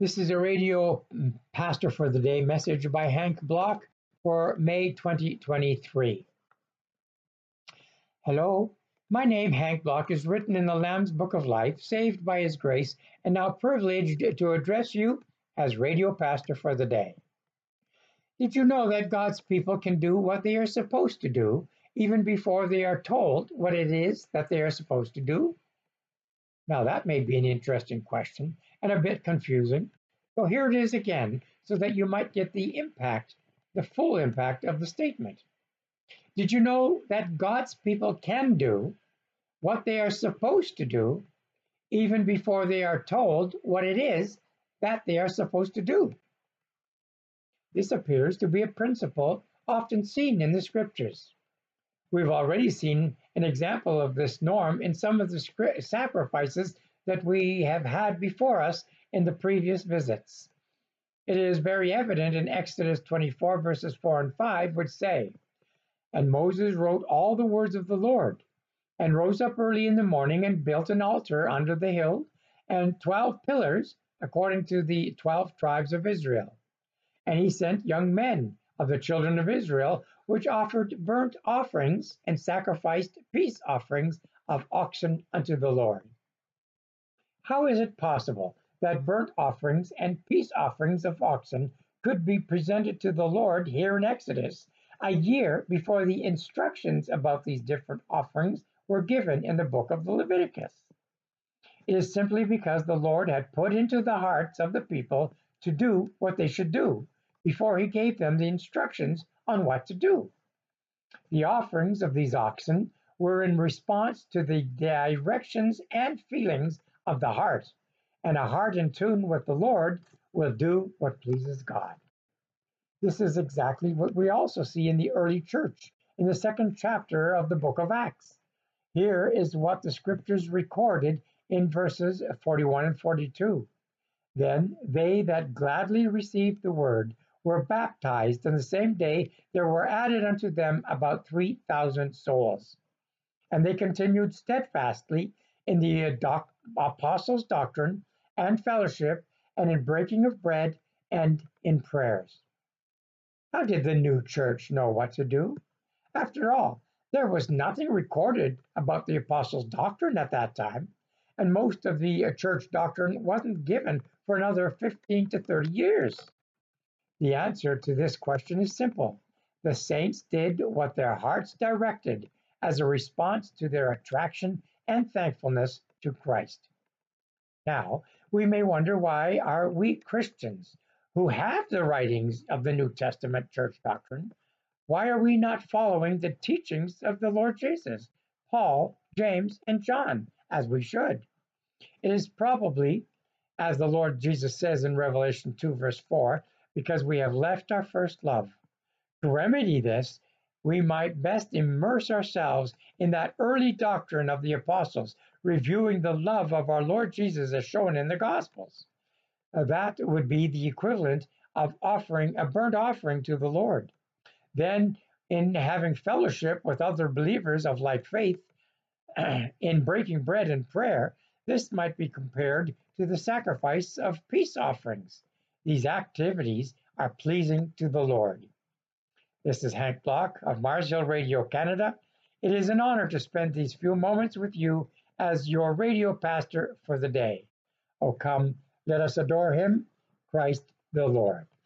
This is a radio pastor for the day message by Hank Block for May 2023. Hello, my name, Hank Block, is written in the Lamb's Book of Life, saved by His grace, and now privileged to address you as radio pastor for the day. Did you know that God's people can do what they are supposed to do, even before they are told what it is that they are supposed to do? Now, that may be an interesting question and a bit confusing. So here it is again, so that you might get the full impact of the statement. Did you know that God's people can do what they are supposed to do, even before they are told what it is that they are supposed to do? This appears to be a principle often seen in the scriptures. We've already seen an example of this norm in some of the sacrifices that we have had before us in the previous visits. It is very evident in Exodus 24, verses 4 and 5, which say, "And Moses wrote all the words of the Lord, and rose up early in the morning and built an altar under the hill, and 12 pillars, according to the 12 tribes of Israel. And he sent young men of the children of Israel, which offered burnt offerings and sacrificed peace offerings of oxen unto the Lord." How is it possible that burnt offerings and peace offerings of oxen could be presented to the Lord here in Exodus, a year before the instructions about these different offerings were given in the book of the Leviticus? It is simply because the Lord had put into the hearts of the people to do what they should do before he gave them the instructions on what to do. The offerings of these oxen were in response to the directions and feelings of the heart, and a heart in tune with the Lord will do what pleases God. This is exactly what we also see in the early church in the second chapter of the book of Acts. Here is what the scriptures recorded in verses 41 and 42. "Then they that gladly received the word were baptized, and the same day there were added unto them about 3,000 souls. And they continued steadfastly in the apostles' doctrine and fellowship, and in breaking of bread, and in prayers." How did the new church know what to do? After all, there was nothing recorded about the apostles' doctrine at that time, and most of the church doctrine wasn't given for another 15 to 30 years. The answer to this question is simple. The saints did what their hearts directed as a response to their attraction and thankfulness to Christ. Now, we may wonder, why are we Christians who have the writings of the New Testament church doctrine, why are we not following the teachings of the Lord Jesus, Paul, James, and John, as we should? It is probably, as the Lord Jesus says in Revelation 2, verse 4, because we have left our first love. To remedy this, we might best immerse ourselves in that early doctrine of the apostles, reviewing the love of our Lord Jesus as shown in the Gospels. That would be the equivalent of offering a burnt offering to the Lord. Then, in having fellowship with other believers of like faith, in breaking bread and prayer, this might be compared to the sacrifice of peace offerings. These activities are pleasing to the Lord. This is Hank Block of Mars Hill Radio Canada. It is an honor to spend these few moments with you as your radio pastor for the day. Oh, come, let us adore him, Christ the Lord.